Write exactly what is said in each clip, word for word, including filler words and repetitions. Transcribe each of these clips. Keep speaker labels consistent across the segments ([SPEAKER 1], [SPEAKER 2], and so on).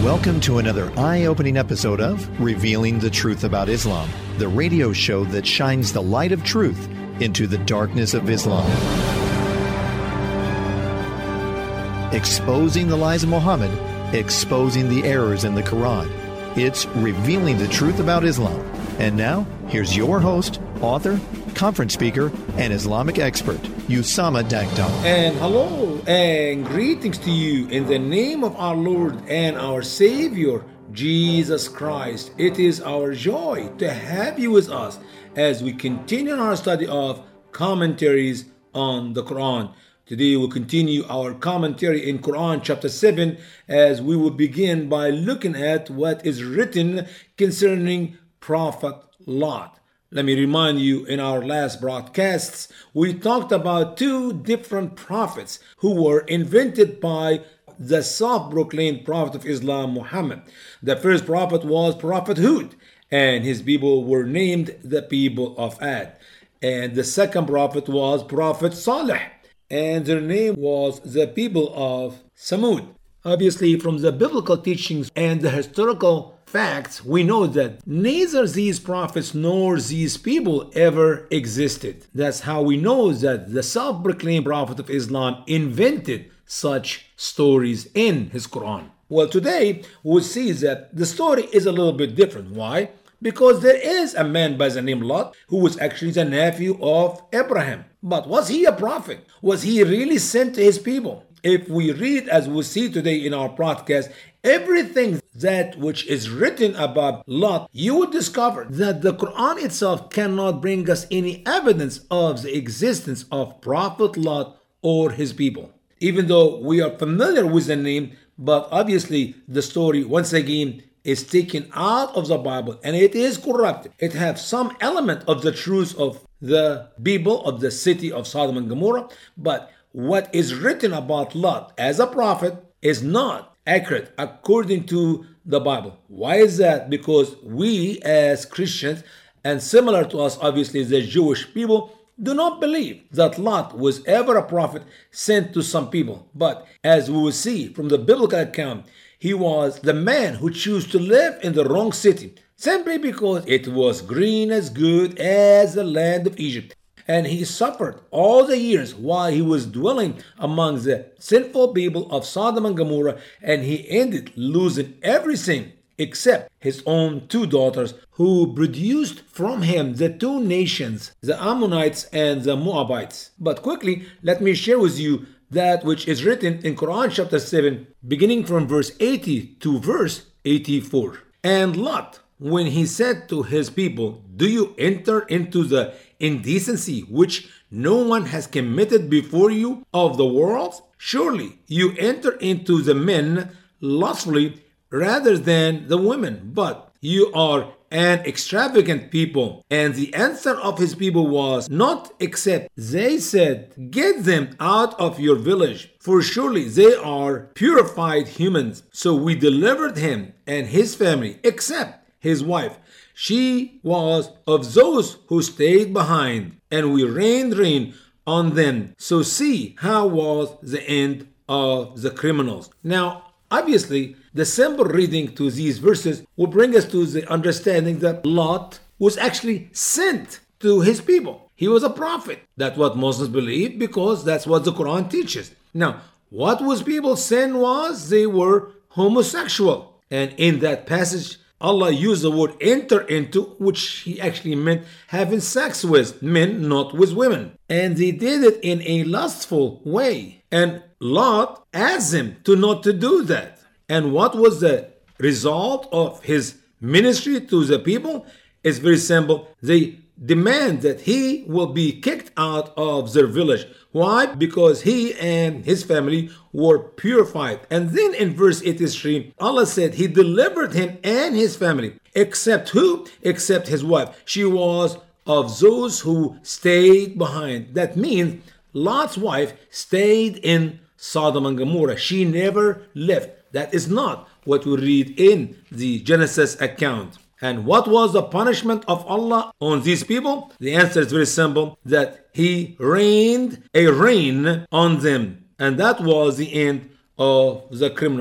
[SPEAKER 1] Welcome to another eye-opening episode of Revealing the Truth About Islam, the radio show that shines the light of truth into the darkness of Islam. Exposing the lies of Muhammad, exposing the errors in the Quran. It's Revealing the Truth About Islam. And now, here's your host, author, conference speaker, and Islamic expert, Usama Dagdar.
[SPEAKER 2] And hello and greetings to you in the name of our Lord and our Savior, Jesus Christ. It is our joy to have you with us as we continue our study of commentaries on the Quran. Today we'll continue our commentary in Quran chapter seven as we will begin by looking at what is written concerning Prophet Lot. Let me remind you, in our last broadcasts, we talked about two different prophets who were invented by the self-proclaimed prophet of Islam, Muhammad. The first prophet was Prophet Hud, and his people were named the people of Ad. And the second prophet was Prophet Saleh, and their name was the people of Samud. Obviously, from the biblical teachings and the historical facts, we know that neither these prophets nor these people ever existed. That's how we know that the self-proclaimed prophet of Islam invented such stories in his Quran. Well, today we'll see that the story is a little bit different. Why? Because there is a man by the name Lot who was actually the nephew of Abraham. But was he a prophet? Was he really sent to his people? If we read, as we'll see today in our podcast, everything that which is written about Lot, you would discover that the Quran itself cannot bring us any evidence of the existence of Prophet Lot or his people. Even though we are familiar with the name, but obviously the story, once again, is taken out of the Bible and it is corrupted. It has some element of the truth of the people of the city of Sodom and Gomorrah, but what is written about Lot as a prophet is not accurate according to the Bible. Why is that? Because we as Christians, and similar to us obviously the Jewish people, do not believe that Lot was ever a prophet sent to some people. But as we will see from the biblical account, he was the man who chose to live in the wrong city, simply because it was green as good as the land of Egypt. And he suffered all the years while he was dwelling among the sinful people of Sodom and Gomorrah, and he ended losing everything except his own two daughters, who produced from him the two nations, the Ammonites and the Moabites. But quickly, let me share with you that which is written in Quran chapter seven, beginning from verse eighty to verse eighty-four. And Lot, when he said to his people, "Do you enter into the indecency which no one has committed before you of the world? Surely you enter into the men lustfully rather than the women, but you are an extravagant people." And the answer of his people was not except they said, "Get them out of your village, for surely they are purified humans." So we delivered him and his family, except his wife. She was of those who stayed behind, and we rained rain on them. So see how was the end of the criminals. Now, obviously, the simple reading to these verses will bring us to the understanding that Lot was actually sent to his people. He was a prophet. That's what Muslims believe, because that's what the Quran teaches. Now, what was people's sin was they were homosexual. And in that passage, Allah used the word enter into, which he actually meant having sex with men, not with women. And they did it in a lustful way. And Lot asked them to not to do that. And what was the result of his ministry to the people? It's very simple. They demand that he will be kicked out of their village. Why? Because he and his family were purified. And then in verse eighty-three, Allah said he delivered him and his family. Except who? Except his wife. She was of those who stayed behind. That means Lot's wife stayed in Sodom and Gomorrah. She never left. That is not what we read in the Genesis account. And what was the punishment of Allah on these people? The answer is very simple, that he rained a rain on them. And that was the end of the criminals.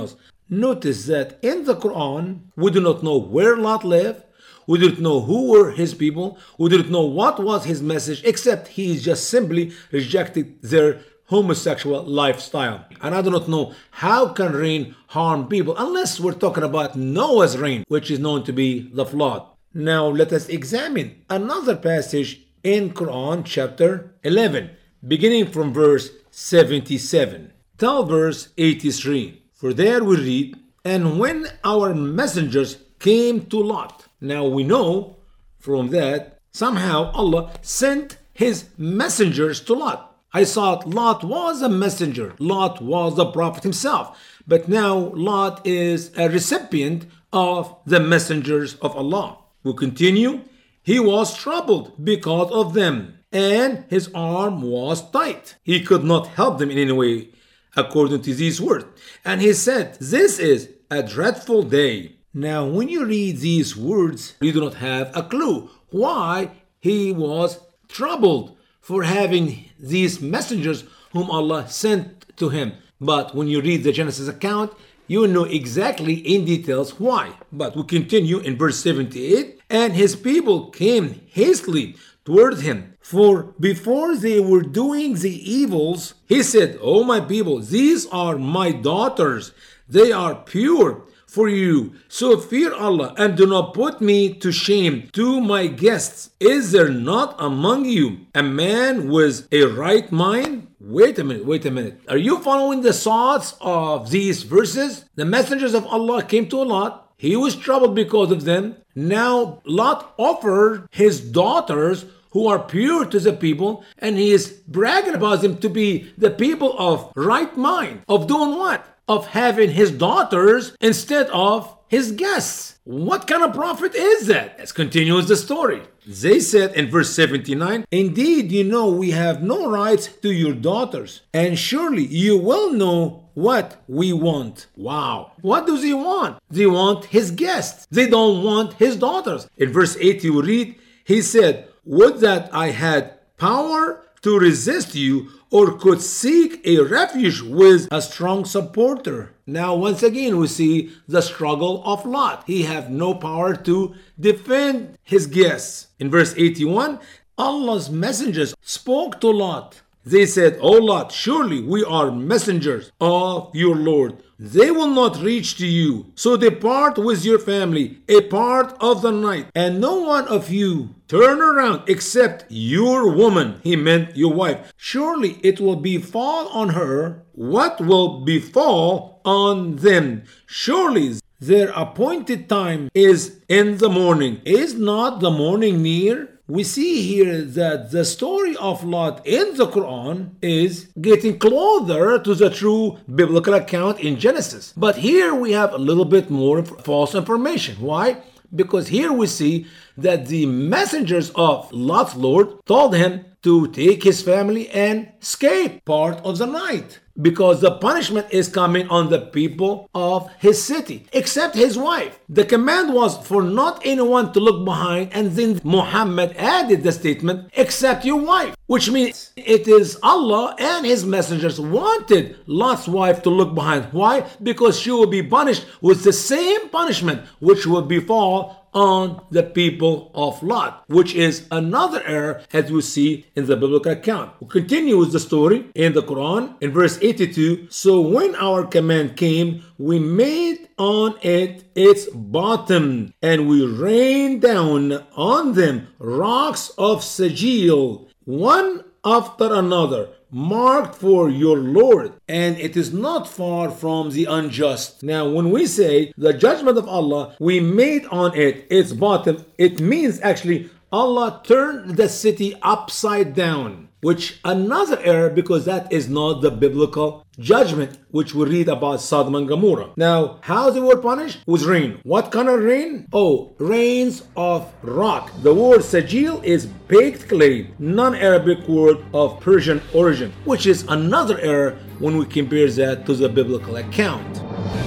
[SPEAKER 2] Notice that in the Quran, we do not know where Lot lived. We didn't know who were his people. We didn't know what was his message, except he just simply rejected their homosexual lifestyle. And I do not know how can rain harm people unless we're talking about Noah's rain, which is known to be the flood. Now let us examine another passage in Quran chapter eleven, beginning from verse seventy-seven till verse eighty-three. For there we read, "And when our messengers came to Lot." Now we know from that somehow Allah sent his messengers to Lot. I thought Lot was a messenger. Lot was the prophet himself. But now Lot is a recipient of the messengers of Allah. We continue. He was troubled because of them, and his arm was tight. He could not help them in any way, according to these words. And he said, "This is a dreadful day." Now, when you read these words, you do not have a clue why he was troubled for having these messengers whom Allah sent to him. But when you read the Genesis account, you know exactly in details why. But we continue in verse seventy-eight. "And his people came hastily toward him, for before they were doing the evils, he said, 'O my people, these are my daughters. They are pure for you. So fear Allah and do not put me to shame to my guests. Is there not among you a man with a right mind?'" Wait a minute, wait a minute. Are you following the thoughts of these verses? The messengers of Allah came to Lot. He was troubled because of them. Now Lot offered his daughters who are pure to the people, and he is bragging about them to be the people of right mind. Of doing what? Of having his daughters instead of his guests. What kind of prophet is that? Let's continue the story. They said in verse seventy-nine, "Indeed, you know we have no rights to your daughters, and surely you will know what we want." Wow. What do they want? They want his guests. They don't want his daughters. In verse eighty we read, he said, "Would that I had power to resist you, or could seek a refuge with a strong supporter." Now once again we see the struggle of Lot. He had no power to defend his guests. In verse eighty-one, Allah's messengers spoke to Lot. They said, "O Lot, surely we are messengers of your Lord. They will not reach to you. So depart with your family a part of the night, and no one of you turn around except your woman." He meant your wife. "Surely it will befall on her what will befall on them. Surely their appointed time is in the morning. Is not the morning near?" We see here that the story of Lot in the Quran is getting closer to the true biblical account in Genesis. But here we have a little bit more false information. Why? Because here we see that the messengers of Lot's Lord told him to take his family and escape part of the night, because the punishment is coming on the people of his city, except his wife. The command was for not anyone to look behind, and then Muhammad added the statement, "except your wife," which means it is Allah and his messengers wanted Lot's wife to look behind. Why? Because she will be punished with the same punishment which will befall on the people of Lot, which is another error as we see in the biblical account. We'll continue with the story in the Quran in verse eighty-two. "So when our command came, we made on it its bottom, and we rained down on them rocks of Sajil, one after another, marked for your Lord, and it is not far from the unjust." Now, when we say the judgment of Allah, we made on it its bottom, it means actually Allah turned the city upside down, which another error, because that is not the biblical judgment which we read about Sodom and Gomorrah. Now, how they were punished? With rain. What kind of rain? Oh, rains of rock. The word Sajil is baked clay, non-Arabic word of Persian origin, which is another error when we compare that to the biblical account.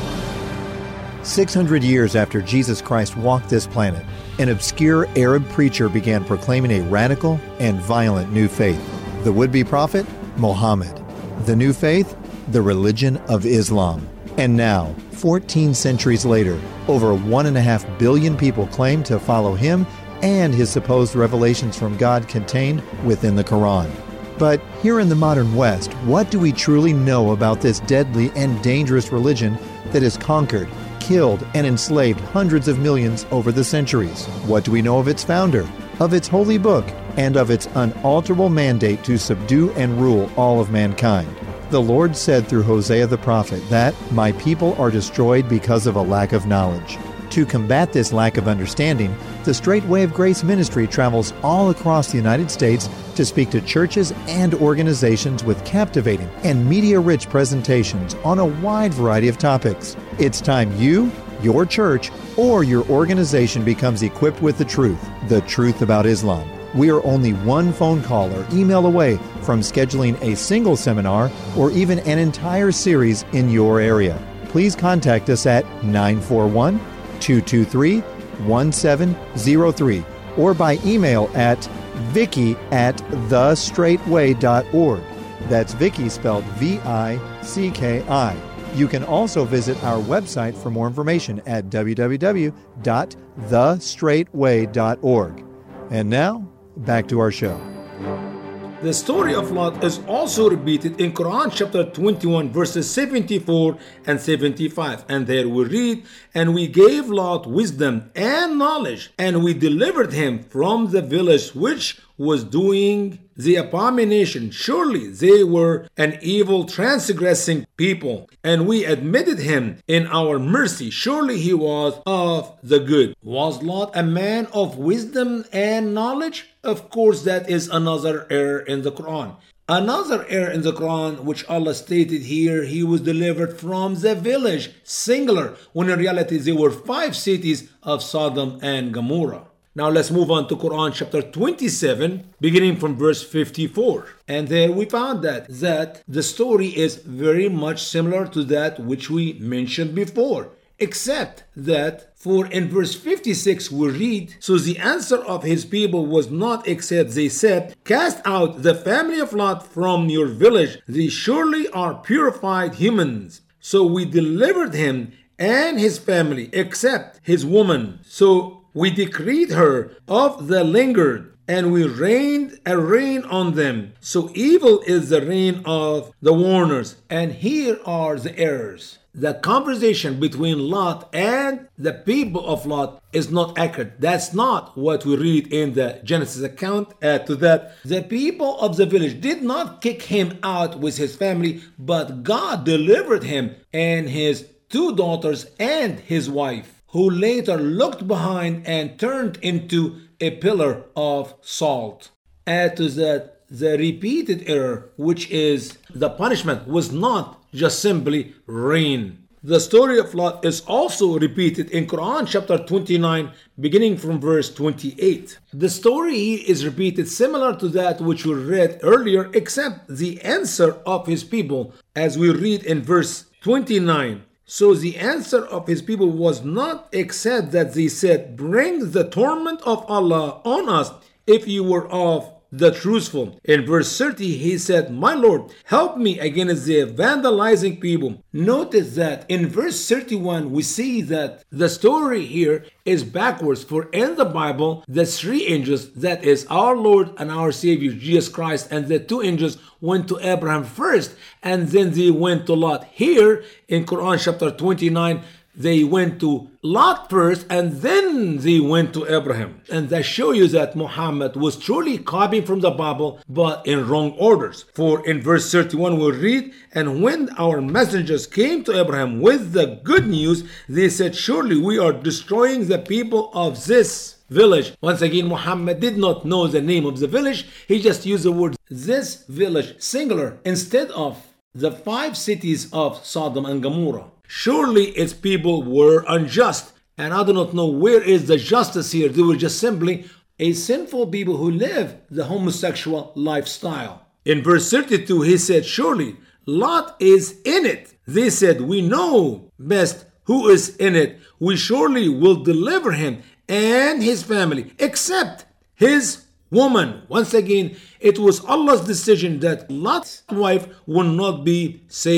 [SPEAKER 1] six hundred years after Jesus Christ walked this planet, an obscure Arab preacher began proclaiming a radical and violent new faith. The would-be prophet, Muhammad. The new faith, the religion of Islam. And now, fourteen centuries later, over one and a half billion people claim to follow him and his supposed revelations from God contained within the Quran. But here in the modern West, what do we truly know about this deadly and dangerous religion that has conquered, killed, and enslaved hundreds of millions over the centuries? What do we know of its founder, of its holy book, and of its unalterable mandate to subdue and rule all of mankind? The Lord said through Hosea the prophet that, "My people are destroyed because of a lack of knowledge." To combat this lack of understanding, the Straight Way of Grace Ministry travels all across the United States to speak to churches and organizations with captivating and media-rich presentations on a wide variety of topics. It's time you, your church, or your organization becomes equipped with the truth, the truth about Islam. We are only one phone call or email away from scheduling a single seminar or even an entire series in your area. Please contact us at nine four one, two two three, one seven zero three or by email at Vicky at the straight way dot org. That's Vicky spelled V I C K I. You can also visit our website for more information at w w w dot the straight way dot org. And now, back to our show.
[SPEAKER 2] The story of Lot is also repeated in Quran chapter twenty-one verses seventy-four and seventy-five. And there we read, "And we gave Lot wisdom and knowledge, and we delivered him from the village which was doing the abomination. Surely they were an evil transgressing people, and we admitted him in our mercy. Surely he was of the good." Was Lot a man of wisdom and knowledge? Of course, that is another error in the Quran. Another error in the Quran, which Allah stated here, he was delivered from the village, singular, when in reality there were five cities of Sodom and Gomorrah. Now let's move on to Quran chapter twenty-seven, beginning from verse fifty-four. And there we found that, that the story is very much similar to that which we mentioned before, except that for in verse fifty-six we read, "So the answer of his people was not except they said, 'Cast out the family of Lot from your village. They surely are purified humans.' So we delivered him and his family, except his woman. So we decreed her of the lingered, and we rained a rain on them. So evil is the reign of the warners." And here are the errors. The conversation between Lot and the people of Lot is not accurate. That's not what we read in the Genesis account. Add to that, the people of the village did not kick him out with his family, but God delivered him and his two daughters and his wife, who later looked behind and turned into a pillar of salt. Add to that the repeated error, which is the punishment was not just simply rain. The story of Lot is also repeated in Quran chapter twenty-nine, beginning from verse twenty-eight. The story is repeated similar to that which we read earlier, except the answer of his people, as we read in verse twenty-nine. "So the answer of his people was not except that they said, 'Bring the torment of Allah on us if you were of the truthful.'" In verse thirty, he said, "My Lord, help me against the vandalizing people." Notice that in verse thirty-one, we see that the story here is backwards, for in the Bible, the three angels, that is our Lord and our Savior, Jesus Christ, and the two angels went to Abraham first, and then they went to Lot. Here in Quran chapter twenty-nine, they went to Lot first, and then they went to Abraham. And that shows you that Muhammad was truly copying from the Bible, but in wrong orders. For in verse thirty-one we read, "And when our messengers came to Abraham with the good news, they said, 'Surely we are destroying the people of this village.'" Once again, Muhammad did not know the name of the village. He just used the word "this village," singular, instead of the five cities of Sodom and Gomorrah. Surely its people were unjust. And I do not know where is the justice here. They were just simply a sinful people who live the homosexual lifestyle. In verse thirty-two, he said, "Surely Lot is in it." They said, "We know best who is in it. We surely will deliver him and his family, except his woman." Once again, it was Allah's decision that Lot's wife will not be saved.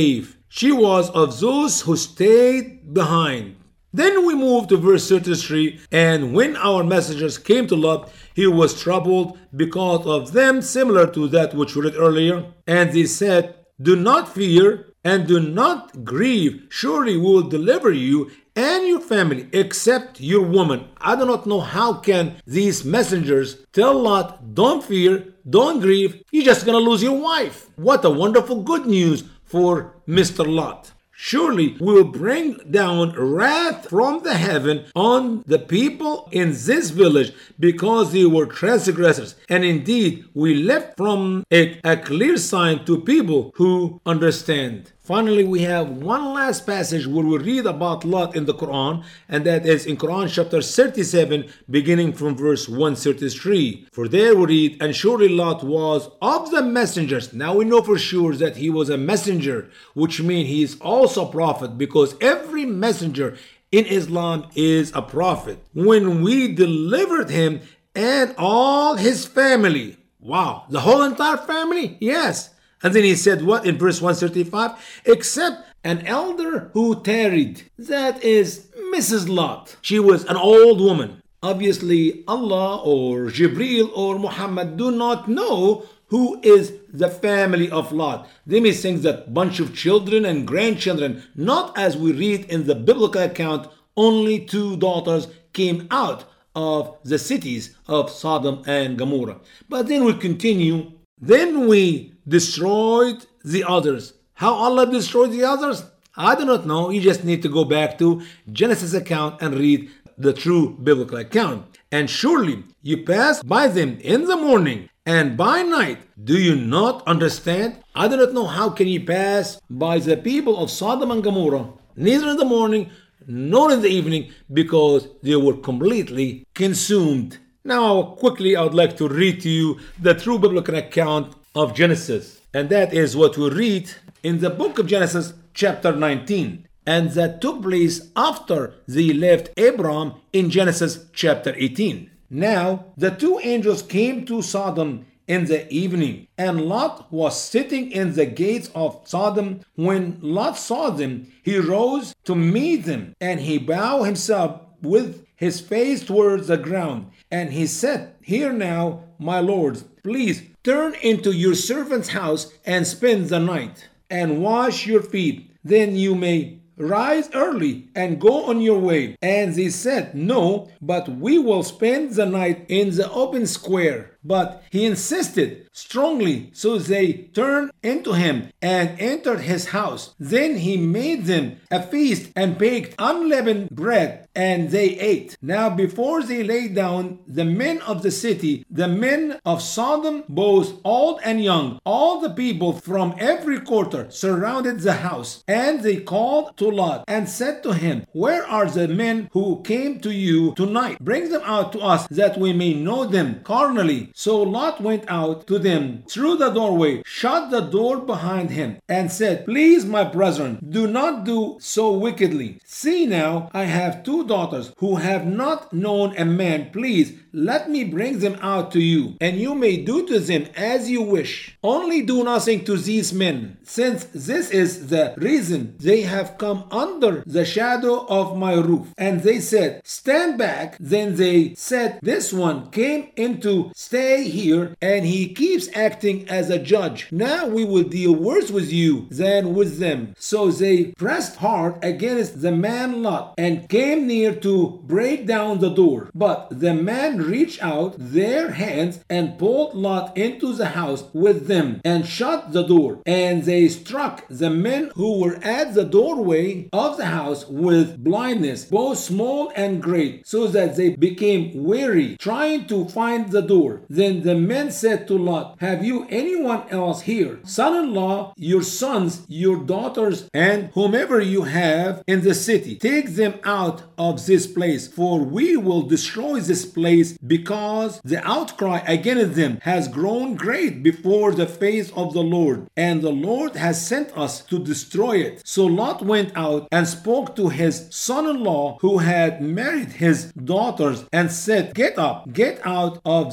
[SPEAKER 2] She was of those who stayed behind. Then we move to verse thirty-three. And when our messengers came to Lot, he was troubled because of them, similar to that which we read earlier. And they said, do not fear and do not grieve. Surely we will deliver you and your family, except your woman. I do not know how can these messengers tell Lot, don't fear, don't grieve. You're just going to lose your wife. What a wonderful good news for Mister Lot. Surely we will bring down wrath from the heaven on the people in this village because they were transgressors. And indeed, we left from it a clear sign to people who understand. Finally, we have one last passage where we read about Lot in the Quran, and that is in Quran chapter thirty-seven, beginning from verse one thirty-three. For there we read, and surely Lot was of the messengers. Now we know for sure that he was a messenger, which means he is also a prophet, because every messenger in Islam is a prophet. When we delivered him and all his family. Wow, the whole entire family? Yes. And then he said what in verse one thirty-five? Except an elder who tarried. That is Missus Lot. She was an old woman. Obviously, Allah or Jibreel or Muhammad do not know who is the family of Lot. They may think that bunch of children and grandchildren, not as we read in the biblical account, only two daughters came out of the cities of Sodom and Gomorrah. But then we continue. Then we destroyed the others. How Allah destroyed the others? I do not know. You just need to go back to Genesis account and read the true biblical account. And surely you passed by them in the morning and by night. Do you not understand? I do not know how can you pass by the people of Sodom and Gomorrah, neither in the morning nor in the evening, because they were completely consumed. Now, quickly, I would like to read to you the true biblical account of Genesis. And that is what we read in the book of Genesis, chapter nineteen. And that took place after they left Abram in Genesis, chapter eighteen. Now, the two angels came to Sodom in the evening, and Lot was sitting in the gates of Sodom. When Lot saw them, he rose to meet them, and he bowed himself with his face towards the ground. And he said, Hear now, my lords, please turn into your servant's house and spend the night, and wash your feet. Then you may rise early and go on your way. And they said, No, but we will spend the night in the open square. But he insisted strongly, so they turned into him and entered his house. Then he made them a feast and baked unleavened bread, and they ate. Now before they lay down, the men of the city, the men of Sodom, both old and young, all the people from every quarter surrounded the house. And they called to Lot and said to him, Where are the men who came to you tonight? Bring them out to us, that we may know them carnally. So Lot went out to them through the doorway, shut the door behind him, and said, Please, my brethren, do not do so wickedly. See now, I have two daughters who have not known a man. Please, let me bring them out to you, and you may do to them as you wish. Only do nothing to these men, since this is the reason they have come under the shadow of my roof. And they said, Stand back. Then they said, This one came in to stay here, and he keeps acting as a judge. Now we will deal worse with you than with them. So they pressed hard against the man Lot, and came near to break down the door. But the man reached out their hands and pulled Lot into the house with them and shut the door. And they struck the men who were at the doorway of the house with blindness, both small and great, so that they became weary, trying to find the door. Then the men said to Lot, Have you anyone else here? Son-in-law, your sons, your daughters, and whomever you have in the city. Take them out of this place, for we will destroy this place, because the outcry against them has grown great before the face of the Lord, and the Lord has sent us to destroy it. So Lot went out and spoke to his son-in-law who had married his daughters, and said, Get up, get out of this place,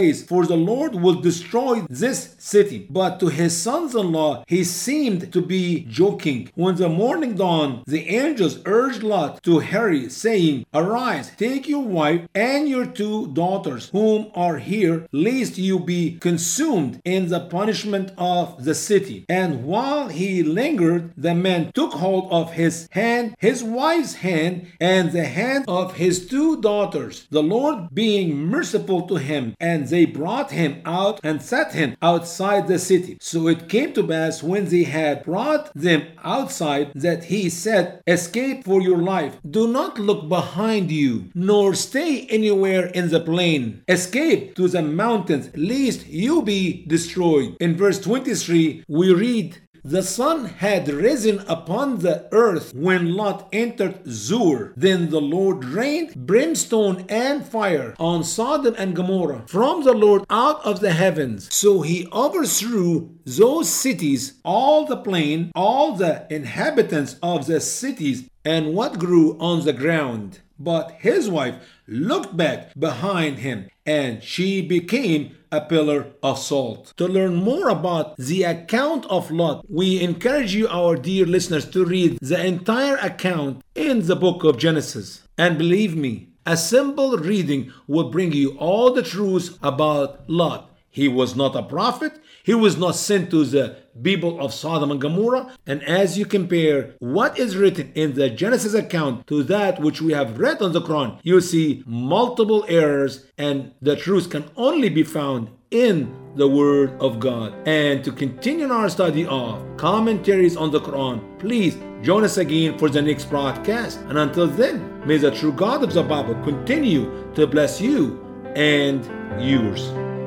[SPEAKER 2] place, for the Lord will destroy this city. But to his sons-in-law he seemed to be joking. When the morning dawned, the angels urged Lot to hurry, saying, Arise, take your wife and your two daughters, whom are here, lest you be consumed in the punishment of the city. And while he lingered, the man took hold of his hand, his wife's hand, and the hand of his two daughters, the Lord being merciful to him, and they brought him out and set him outside the city. So it came to pass, when they had brought them outside, that he said, Escape for your life. Do not look behind you, nor stay anywhere in the plain. Escape to the mountains, lest you be destroyed. In verse twenty-three, we read, The sun had risen upon the earth when Lot entered Zoar. Then the Lord rained brimstone and fire on Sodom and Gomorrah from the Lord out of the heavens. So he overthrew those cities, all the plain, all the inhabitants of the cities, and what grew on the ground. But his wife looked back behind him, and she became a pillar of salt. To learn more about the account of Lot, we encourage you, our dear listeners, to read the entire account in the book of Genesis. And believe me, a simple reading will bring you all the truths about Lot. He was not a prophet. He was not sent to the people of Sodom and Gomorrah. And as you compare what is written in the Genesis account to that which we have read on the Quran, you see multiple errors, and the truth can only be found in the Word of God. And to continue our study of commentaries on the Quran, please join us again for the next broadcast. And until then, may the true God of the Bible continue to bless you and yours.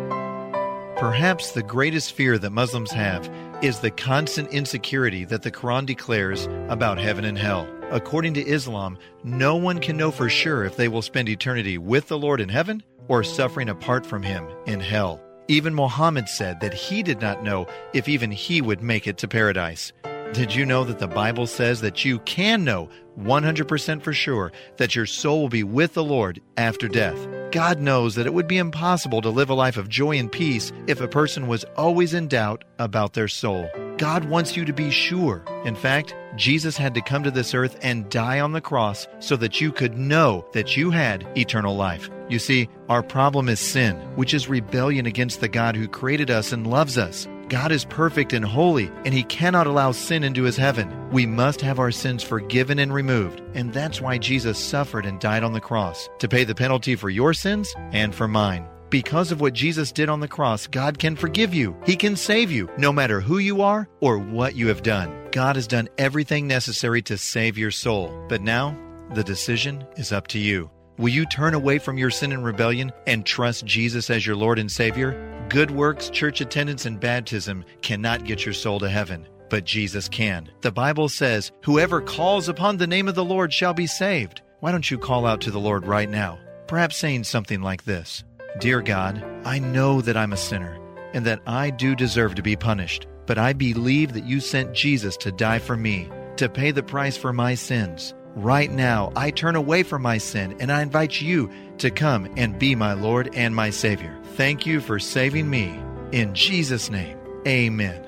[SPEAKER 1] Perhaps the greatest fear that Muslims have is the constant insecurity that the Quran declares about heaven and hell. According to Islam, no one can know for sure if they will spend eternity with the Lord in heaven or suffering apart from Him in hell. Even Muhammad said that he did not know if even he would make it to paradise. Did you know that the Bible says that you can know one hundred percent for sure that your soul will be with the Lord after death? God knows that it would be impossible to live a life of joy and peace if a person was always in doubt about their soul. God wants you to be sure. In fact, Jesus had to come to this earth and die on the cross so that you could know that you had eternal life. You see, our problem is sin, which is rebellion against the God who created us and loves us. God is perfect and holy, and He cannot allow sin into His heaven. We must have our sins forgiven and removed, and that's why Jesus suffered and died on the cross, to pay the penalty for your sins and for mine. Because of what Jesus did on the cross, God can forgive you. He can save you, no matter who you are or what you have done. God has done everything necessary to save your soul. But now, the decision is up to you. Will you turn away from your sin and rebellion and trust Jesus as your Lord and Savior? Good works, church attendance, and baptism cannot get your soul to heaven, but Jesus can. The Bible says, whoever calls upon the name of the Lord shall be saved. Why don't you call out to the Lord right now? Perhaps saying something like this: Dear God, I know that I'm a sinner and that I do deserve to be punished, but I believe that you sent Jesus to die for me, to pay the price for my sins. Right now, I turn away from my sin and I invite you to come and be my Lord and my Savior. Thank you for saving me. In Jesus' name, amen.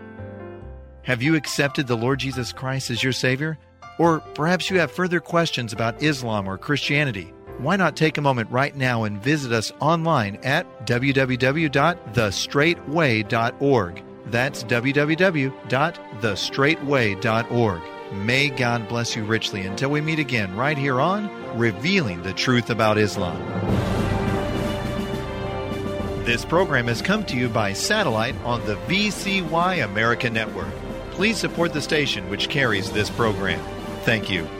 [SPEAKER 1] Have you accepted the Lord Jesus Christ as your Savior? Or perhaps you have further questions about Islam or Christianity. Why not take a moment right now and visit us online at w w w dot the straight way dot org. That's w w w dot the straight way dot org. May God bless you richly until we meet again right here on Revealing the Truth About Islam. This program has come to you by satellite on the V C Y America Network. Please support the station which carries this program. Thank you.